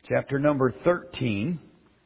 chapter number 13.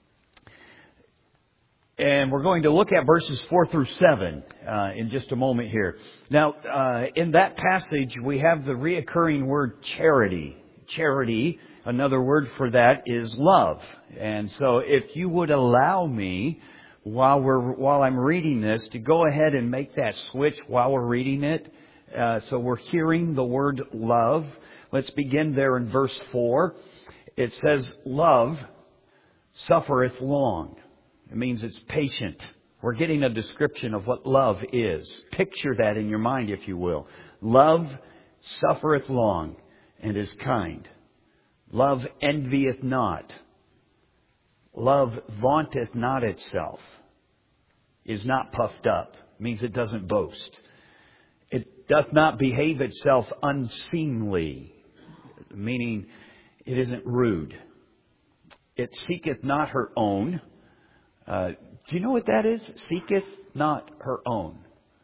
And we're going to look at verses 4 through 7 in just a moment here. Now, in that passage, we have the reoccurring word charity. Charity, another word for that is love. And so if you would allow me, while I'm reading this, to go ahead and make that switch while we're reading it. So we're hearing the word love. Let's begin there in verse 4. It says, love suffereth long. It means it's patient. We're getting a description of what love is. Picture that in your mind, if you will. Love suffereth long and is kind. Love envieth not. Love vaunteth not itself. Is not puffed up. Means it doesn't boast. It doth not behave itself unseemly. Meaning it isn't rude. It seeketh not her own. Do you know what that is? Seeketh not her own.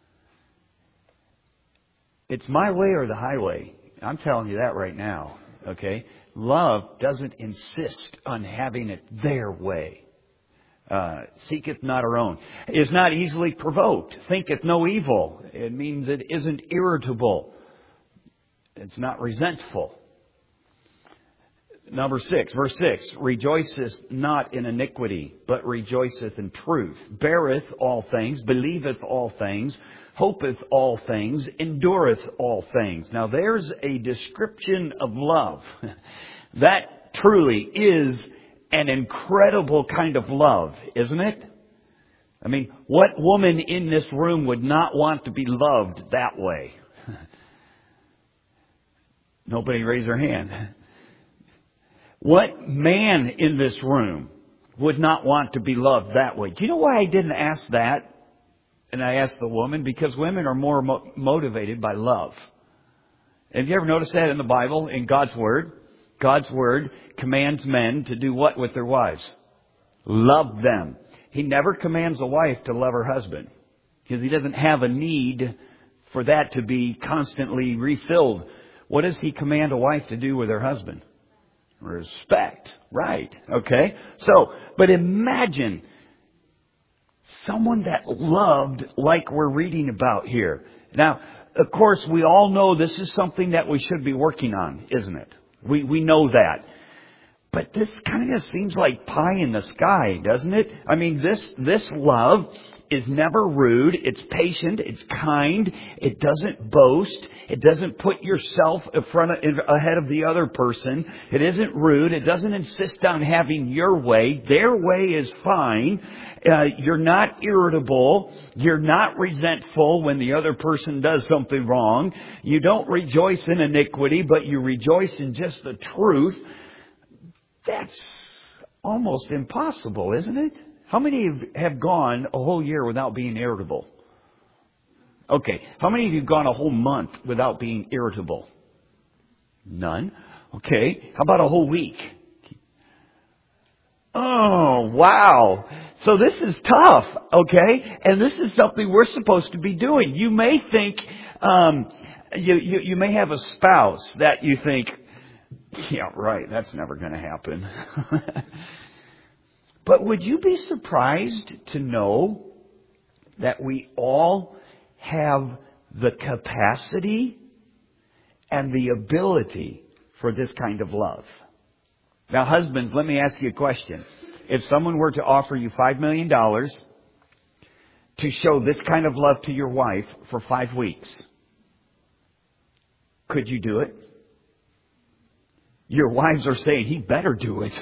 It's my way or the highway. I'm telling you that right now. Okay? Love doesn't insist on having it their way. Seeketh not her own. Is not easily provoked. Thinketh no evil. It means it isn't irritable. It's not resentful. Number 6, verse 6, rejoiceth not in iniquity, but rejoiceth in truth. Beareth all things, believeth all things, hopeth all things, endureth all things. Now there's a description of love. That truly is an incredible kind of love, isn't it? I mean, what woman in this room would not want to be loved that way? Nobody raise their hand. What man in this room would not want to be loved that way? Do you know why I didn't ask that? And I asked the woman, because women are more motivated by love. Have you ever noticed that in the Bible, in God's Word? God's Word commands men to do what with their wives? Love them. He never commands a wife to love her husband, because He doesn't have a need for that to be constantly refilled. What does He command a wife to do with her husband? Respect. Right. Okay. So, but imagine someone that loved like we're reading about here. Now, of course, we all know this is something that we should be working on, isn't it? We know that. But this kind of seems like pie in the sky, doesn't it? I mean, this love is never rude. It's patient. It's kind. It doesn't boast. It doesn't put yourself ahead of the other person. It isn't rude. It doesn't insist on having your way. Their way is fine. You're not irritable. You're not resentful when the other person does something wrong. You don't rejoice in iniquity, but you rejoice in just the truth. That's almost impossible, isn't it? How many have gone a whole year without being irritable? Okay. How many of you have gone a whole month without being irritable? None. Okay. How about a whole week? Oh, wow. So this is tough, okay? And this is something we're supposed to be doing. You may think, you may have a spouse that you think, yeah, right, that's never going to happen. But would you be surprised to know that we all have the capacity and the ability for this kind of love? Now, husbands, let me ask you a question. If someone were to offer you $5 million to show this kind of love to your wife for 5 weeks, could you do it? Your wives are saying, he better do it.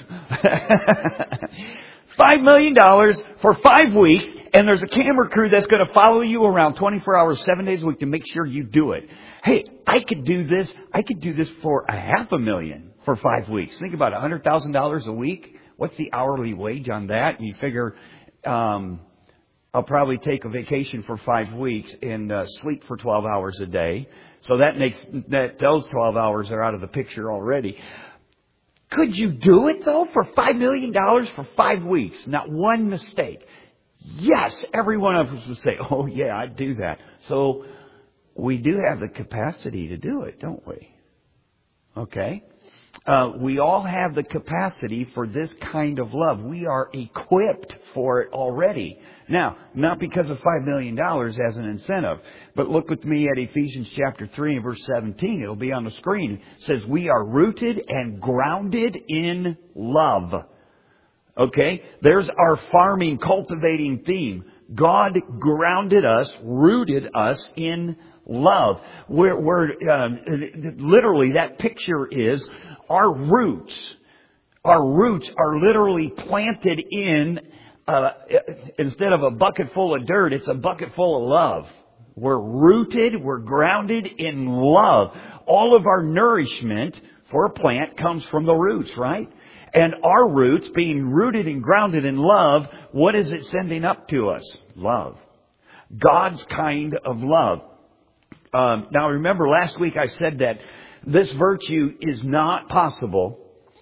$5 million for 5 weeks, and there's a camera crew that's going to follow you around 24 hours, 7 days a week to make sure you do it. Hey, I could do this. I could do this for $500,000 for 5 weeks. Think about $100,000 a week. What's the hourly wage on that? You figure, I'll probably take a vacation for 5 weeks and sleep for 12 hours a day. So those 12 hours are out of the picture already. Could you do it, though, for $5 million for 5 weeks? Not one mistake. Yes, every one of us would say, oh, yeah, I'd do that. So we do have the capacity to do it, don't we? Okay. We all have the capacity for this kind of love. We are equipped for it already. Now, not because of $5 million as an incentive, but look with me at Ephesians chapter 3 and verse 17. It'll be on the screen. It says, we are rooted and grounded in love. Okay? There's our farming, cultivating theme. God grounded us, rooted us in love. Literally, that picture is our roots. Our roots are literally planted in, instead of a bucket full of dirt, it's a bucket full of love. We're rooted, we're grounded in love. All of our nourishment for a plant comes from the roots, right? And our roots, being rooted and grounded in love, what is it sending up to us? Love. God's kind of love. Now remember, last week I said that this virtue is not possible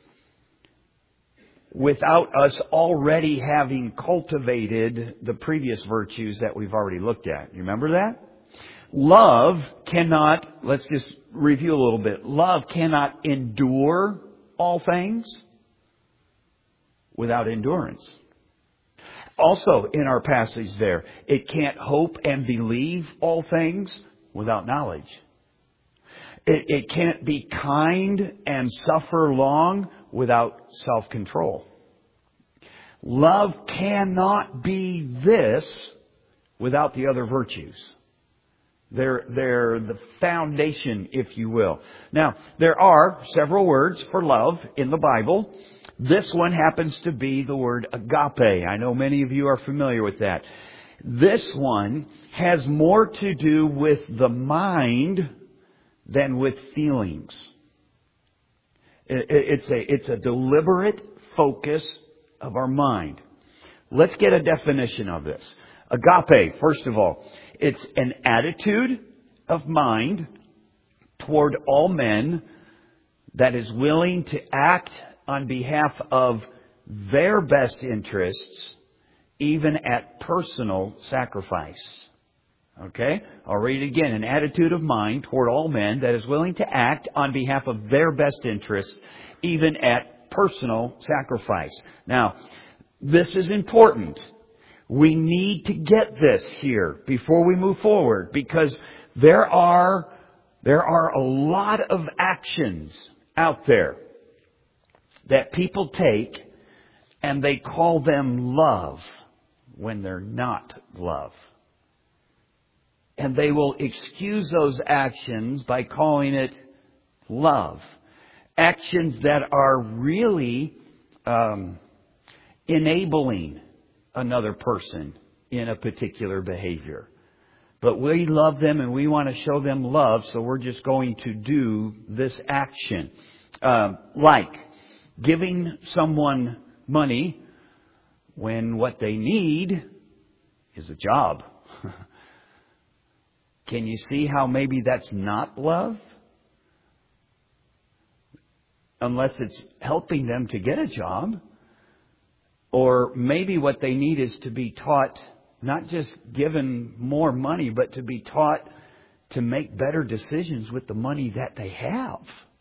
without us already having cultivated the previous virtues that we've already looked at. You remember that? Love cannot, let's just review a little bit. Love cannot endure all things without endurance. Also in our passage there, it can't hope and believe all things without knowledge. It can't be kind and suffer long without self-control. Love cannot be this without the other virtues. They're the foundation, if you will. Now, there are several words for love in the Bible. This one happens to be the word agape. I know many of you are familiar with that. This one has more to do with the mind than with feelings. It's a deliberate focus of our mind. Let's get a definition of this. Agape, first of all, it's an attitude of mind toward all men that is willing to act on behalf of their best interests, even at personal sacrifice. Okay? I'll read it again. An attitude of mind toward all men that is willing to act on behalf of their best interests, even at personal sacrifice. Now, this is important. We need to get this here before we move forward, because there are a lot of actions out there that people take and they call them love when they're not love. And they will excuse those actions by calling it love. Actions that are really enabling another person in a particular behavior. But we love them and we want to show them love, so we're just going to do this action. Like giving someone money when what they need is a job. Can you see how maybe that's not love? Unless it's helping them to get a job. Or maybe what they need is to be taught, not just given more money, but to be taught to make better decisions with the money that they have.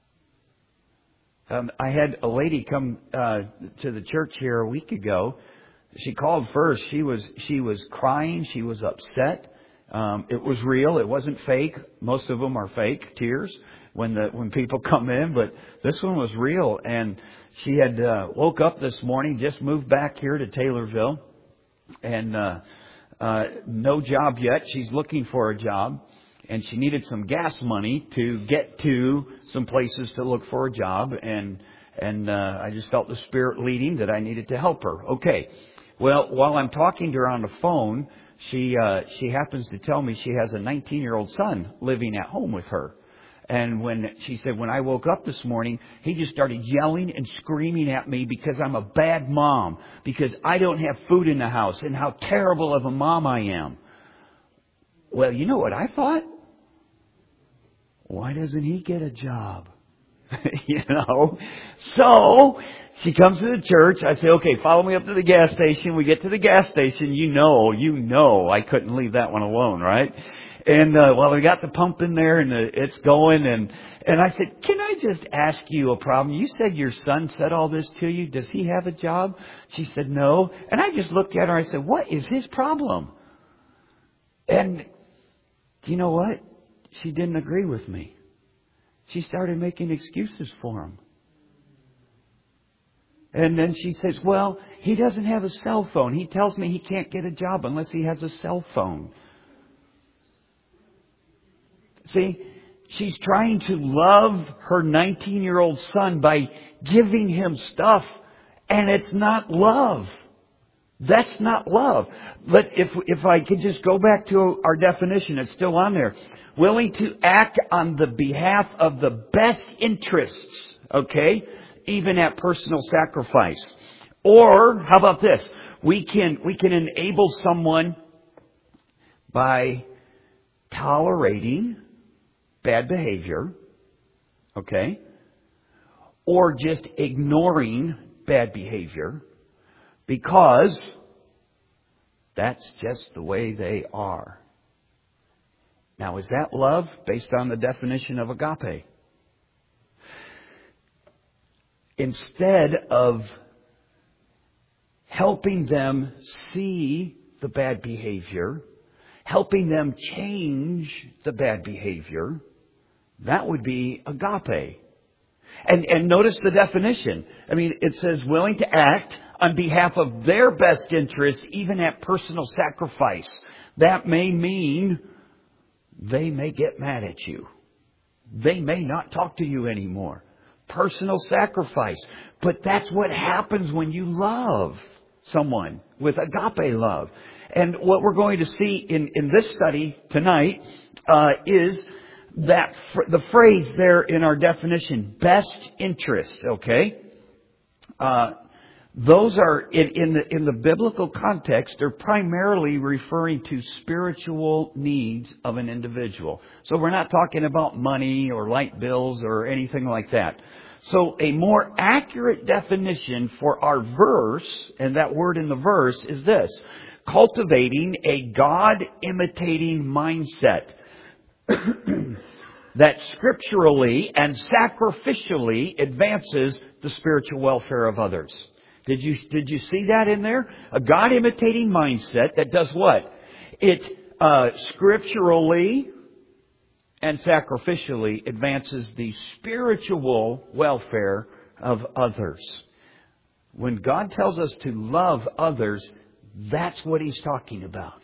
I had a lady come to the church here a week ago. She called first. She was crying. She was upset. It was real. It wasn't fake. Most of them are fake tears when people come in, but this one was real. And she had woke up this morning, just moved back here to Taylorville, and no job yet. She's looking for a job, and she needed some gas money to get to some places to look for a job. And I just felt the Spirit leading that I needed to help her. Okay. Well, while I'm talking to her on the phone, she happens to tell me she has a 19-year-old son living at home with her. And she said, when I woke up this morning, he just started yelling and screaming at me because I'm a bad mom, because I don't have food in the house, and how terrible of a mom I am. Well, you know what I thought? Why doesn't he get a job? So she comes to the church. I say, okay, follow me up to the gas station. We get to the gas station. You know, I couldn't leave that one alone, right? And well, we got the pump in there, and it's going. And I said, can I just ask you a problem? You said your son said all this to you. Does he have a job? She said, no. And I just looked at her. I said, what is his problem? And you know what? She didn't agree with me. She started making excuses for him. And then she says, well, he doesn't have a cell phone. He tells me he can't get a job unless he has a cell phone. See, she's trying to love her 19-year-old son by giving him stuff, and it's not love. That's not love. But if I could just go back to our definition, it's still on there. Willing to act on the behalf of the best interests, okay? Even at personal sacrifice. Or, how about this? We can enable someone by tolerating bad behavior, okay? Or just ignoring bad behavior because that's just the way they are. Now, is that love based on the definition of agape? Instead of helping them see the bad behavior, helping them change the bad behavior, that would be agape. And notice the definition. I mean, it says willing to act on behalf of their best interest, even at personal sacrifice. That may mean they may get mad at you. They may not talk to you anymore. Personal sacrifice. But that's what happens when you love someone with agape love. And what we're going to see in this study tonight is that the phrase there in our definition, best interest, okay? Those are, in the biblical context, they're primarily referring to spiritual needs of an individual. So we're not talking about money or light bills or anything like that. So a more accurate definition for our verse, and that word in the verse, is this: cultivating a God-imitating mindset that scripturally and sacrificially advances the spiritual welfare of others. Did you see that in there? A God-imitating mindset that does what? It scripturally and sacrificially advances the spiritual welfare of others. When God tells us to love others, that's what He's talking about.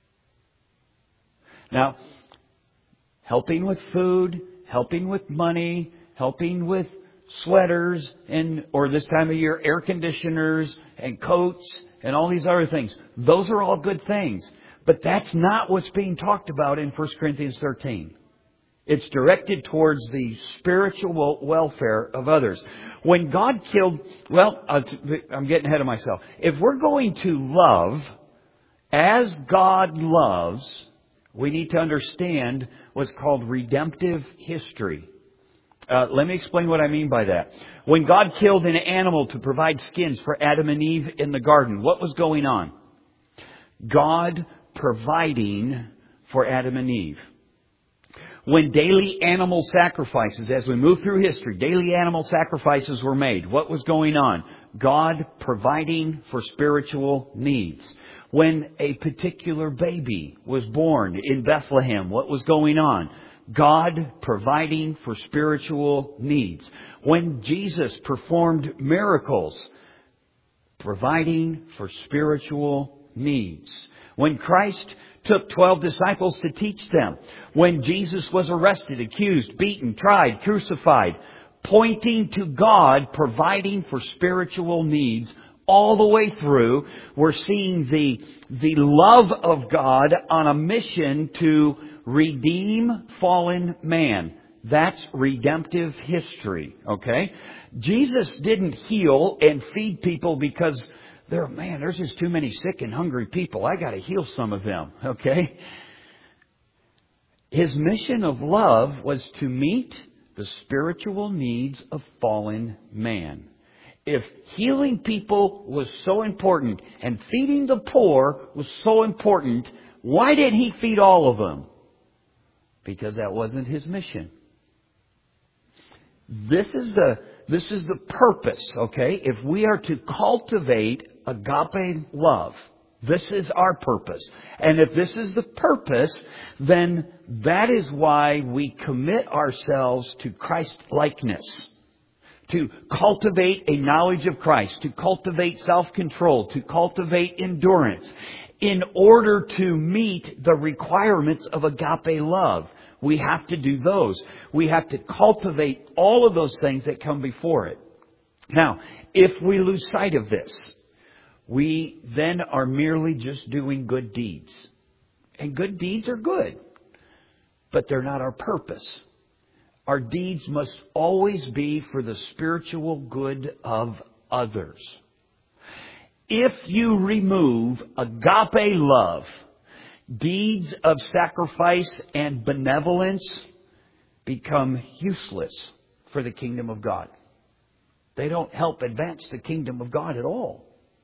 Now, helping with food, helping with money, helping with sweaters, or this time of year, air conditioners and coats and all these other things. Those are all good things. But that's not what's being talked about in 1 Corinthians 13. It's directed towards the spiritual welfare of others. When God killed, I'm getting ahead of myself. If we're going to love as God loves, we need to understand what's called redemptive history. Let me explain what I mean by that. When God killed an animal to provide skins for Adam and Eve in the garden, what was going on? God providing for Adam and Eve. When daily animal sacrifices, as we move through history, daily animal sacrifices were made. What was going on? God providing for spiritual needs. When a particular baby was born in Bethlehem, what was going on? God providing for spiritual needs. When Jesus performed miracles, providing for spiritual needs. When Christ took 12 disciples to teach them. When Jesus was arrested, accused, beaten, tried, crucified, pointing to God providing for spiritual needs all the way through. We're seeing the love of God on a mission to redeem fallen man. That's redemptive history, okay? Jesus didn't heal and feed people because there's just too many sick and hungry people. I got to heal some of them, okay? His mission of love was to meet the spiritual needs of fallen man. If healing people was so important and feeding the poor was so important, why did He feed all of them? because that wasn't His mission. This is the purpose, okay? If we are to cultivate agape love, this is our purpose. And if this is the purpose, then that is why we commit ourselves to Christ-likeness. To cultivate a knowledge of Christ, to cultivate self-control, to cultivate endurance, in order to meet the requirements of agape love. We have to do those. We have to cultivate all of those things that come before it. Now, if we lose sight of this, we then are merely just doing good deeds. And good deeds are good, but they're not our purpose. Our deeds must always be for the spiritual good of others. If you remove agape love, deeds of sacrifice and benevolence become useless for the kingdom of God. They don't help advance the kingdom of God at all.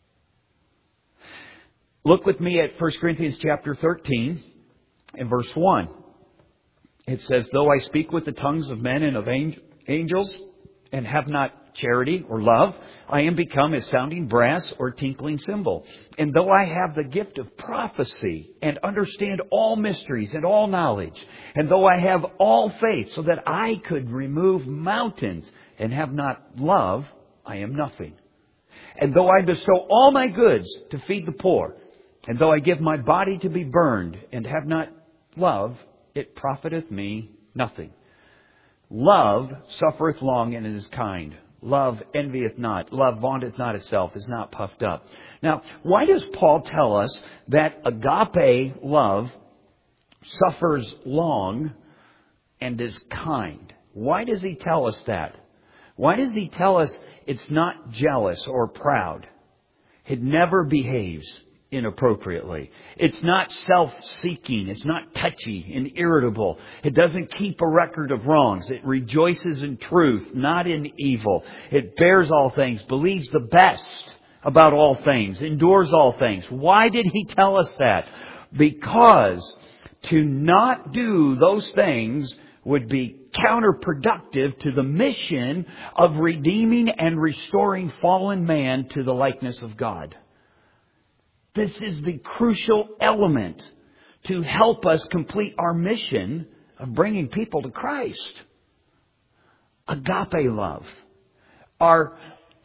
Look with me at 1 Corinthians chapter 13 and verse 1. It says, though I speak with the tongues of men and of angels and have not charity or love, I am become as sounding brass or tinkling cymbal. And though I have the gift of prophecy and understand all mysteries and all knowledge, and though I have all faith so that I could remove mountains and have not love, I am nothing. And though I bestow all my goods to feed the poor, and though I give my body to be burned and have not love, it profiteth me nothing. Love suffereth long and is kind. Love envieth not. Love vaunteth not itself, is not puffed up. Now, why does Paul tell us that agape love suffers long and is kind? Why does he tell us that? Why does he tell us it's not jealous or proud? It never behaves inappropriately. It's not self-seeking. It's not touchy and irritable. It doesn't keep a record of wrongs. It rejoices in truth, not in evil. It bears all things, believes the best about all things, endures all things. Why did he tell us that? Because to not do those things would be counterproductive to the mission of redeeming and restoring fallen man to the likeness of God. This is the crucial element to help us complete our mission of bringing people to Christ. Agape love. Our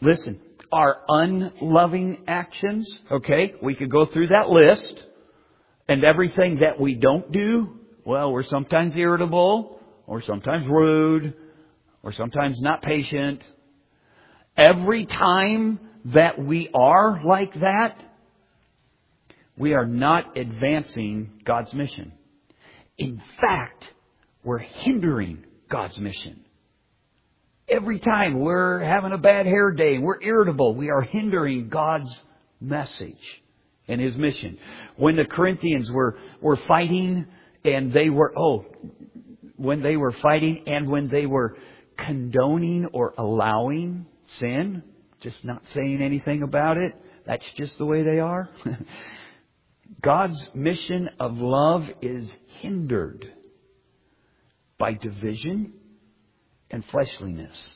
unloving actions, okay, we could go through that list, and everything that we don't do, well, we're sometimes irritable, or sometimes rude, or sometimes not patient. Every time that we are like that, we are not advancing God's mission. In fact, we're hindering God's mission. Every time we're having a bad hair day, we're irritable, we are hindering God's message and His mission. When the Corinthians were fighting and they were, when they were fighting and when they were condoning or allowing sin, just not saying anything about it, that's just the way they are. God's mission of love is hindered by division and fleshliness.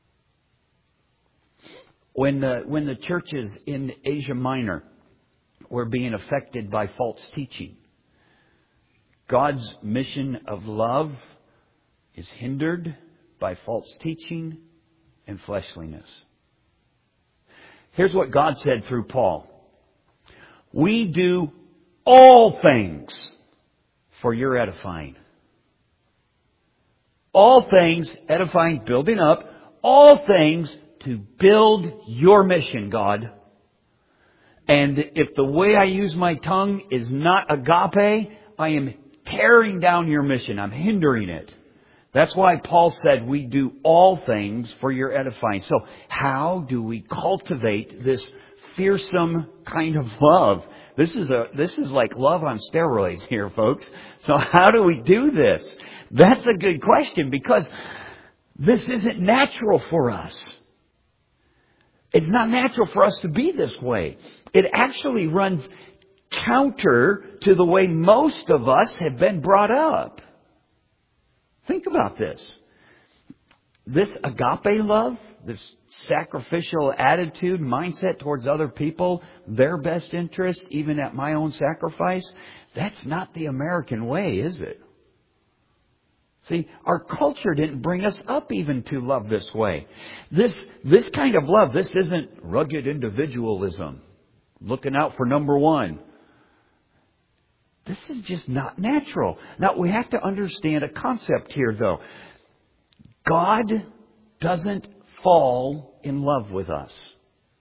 When the churches in Asia Minor were being affected by false teaching, God's mission of love is hindered by false teaching and fleshliness. Here's what God said through Paul. We do all things for your edifying. All things, edifying, building up. All things to build your mission, God. And if the way I use my tongue is not agape, I am tearing down your mission. I'm hindering it. That's why Paul said we do all things for your edifying. So how do we cultivate this fearsome kind of love? This is like love on steroids here, folks. So how do we do this? That's a good question, because this isn't natural for us. It's not natural for us to be this way. It actually runs counter to the way most of us have been brought up. Think about this. This agape love, this sacrificial attitude, mindset towards other people, their best interest, even at my own sacrifice, that's not the American way, is it? See, our culture didn't bring us up even to love this way. This kind of love, this isn't rugged individualism, looking out for number one. This is just not natural. Now, we have to understand a concept here, though. God doesn't fall in love with us.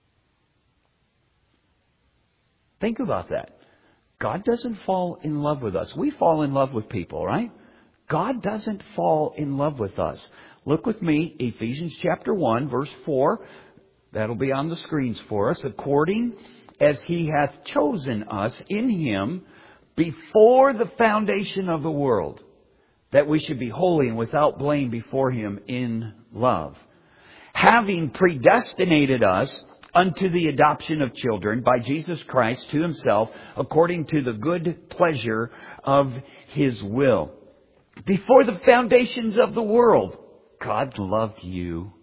Think about that. God doesn't fall in love with us. We fall in love with people, right? God doesn't fall in love with us. Look with me, Ephesians chapter 1, verse 4. That'll be on the screens for us. According as He hath chosen us in Him before the foundation of the world, that we should be holy and without blame before Him in love. Having predestinated us unto the adoption of children by Jesus Christ to Himself, according to the good pleasure of His will. Before the foundations of the world, God loved you.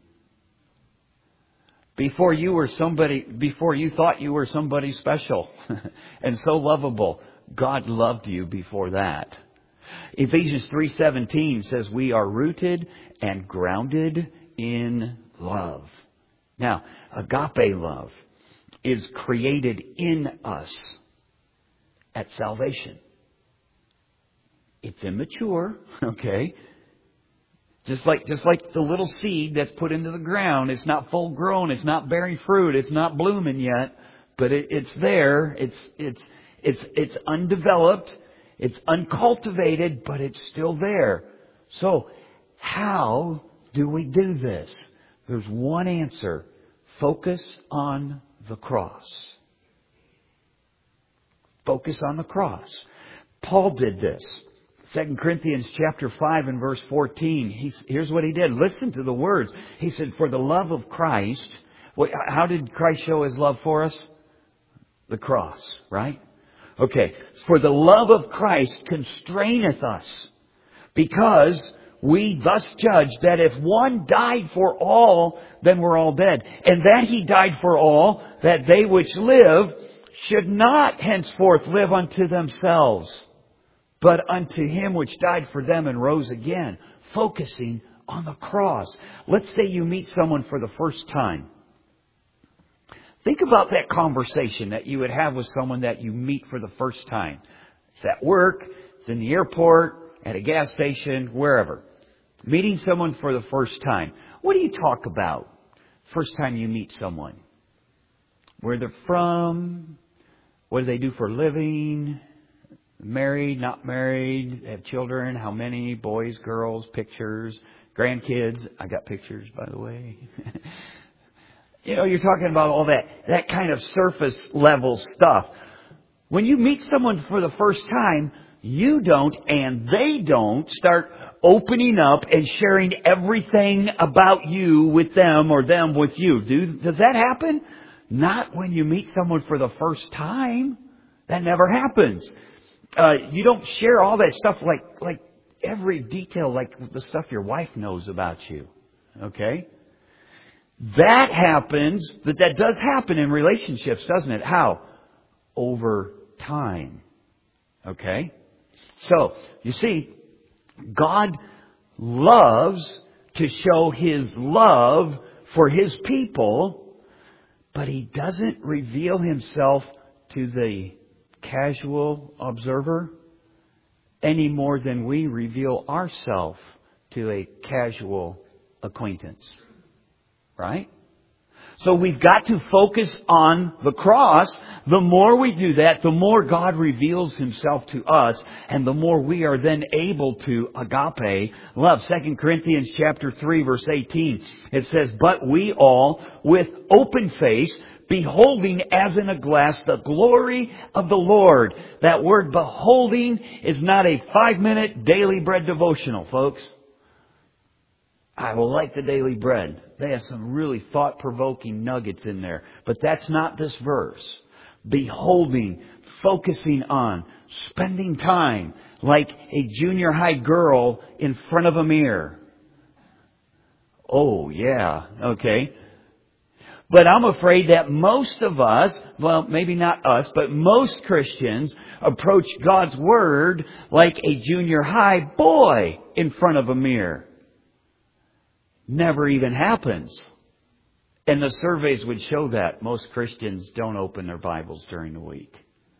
Before you thought you were somebody special and so lovable, God loved you before that. Ephesians 3:17 says we are rooted and grounded in love. Now, agape love is created in us at salvation. It's immature, okay? Just like the little seed that's put into the ground. It's not full grown. It's not bearing fruit. It's not blooming yet. But it's there. It's undeveloped. It's uncultivated, but it's still there. So, how do we do this? There's one answer. Focus on the cross. Focus on the cross. Paul did this. 2 Corinthians chapter 5 and verse 14. Here's what he did. Listen to the words. He said, for the love of Christ. How did Christ show His love for us? The cross, right? Okay. For the love of Christ constraineth us, because we thus judge that if one died for all, then we're all dead. And that He died for all, that they which live should not henceforth live unto themselves, but unto Him which died for them and rose again. Focusing on the cross. Let's say you meet someone for the first time. Think about that conversation that you would have with someone that you meet for the first time. It's at work, it's in the airport, at a gas station, wherever. Meeting someone for the first time. What do you talk about first time you meet someone? Where they're from? What do they do for a living? Married, not married, have children, how many, boys, girls, pictures, grandkids. I got pictures, by the way. You're talking about all that kind of surface level stuff. When you meet someone for the first time, you don't and they don't start opening up and sharing everything about you with them or them with you. Does that happen? Not when you meet someone for the first time. That never happens. You don't share all that stuff like every detail, like the stuff your wife knows about you. Okay? That happens, but that does happen in relationships, doesn't it? How? Over time. Okay? So, you see, God loves to show His love for His people, but He doesn't reveal Himself to the casual observer any more than we reveal ourselves to a casual acquaintance. Right? So we've got to focus on the cross. The more we do that, the more God reveals Himself to us, and the more we are then able to agape love. 2 Corinthians chapter 3 verse 18. It says, but we all with open face, beholding as in a glass the glory of the Lord. That word beholding is not a 5-minute daily bread devotional, folks. I will like the daily bread. They have some really thought-provoking nuggets in there. But that's not this verse. Beholding, focusing on, spending time like a junior high girl in front of a mirror. Oh, yeah, okay. But I'm afraid that most of us, well, maybe not us, but most Christians approach God's Word like a junior high boy in front of a mirror. Never even happens. And the surveys would show that most Christians don't open their Bibles during the week.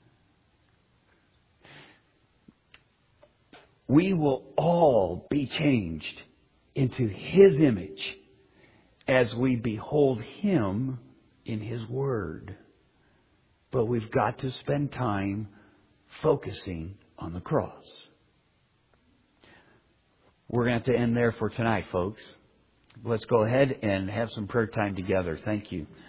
We will all be changed into His image as we behold Him in His Word. But we've got to spend time focusing on the cross. We're going to have to end there for tonight, folks. Let's go ahead and have some prayer time together. Thank you.